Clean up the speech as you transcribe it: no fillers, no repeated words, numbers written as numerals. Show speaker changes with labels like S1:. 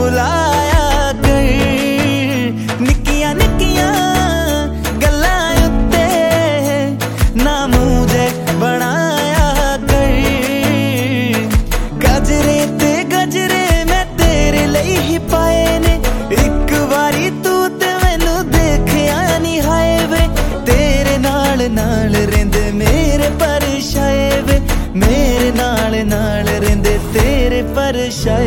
S1: बुलाया कर, निक्कियां निक्कियां गल्लां उत्ते ना मुझे बनाया कर। गजरे ते गजरे मैं तेरे लिए ही पाए ने, एक बारी तू ते मैनू देखिया नहीं हाय वे। तेरे नाल नाल रेंदे मेरे परछाए वे, मेरे नाल नाल रेंदे तेरे परछाए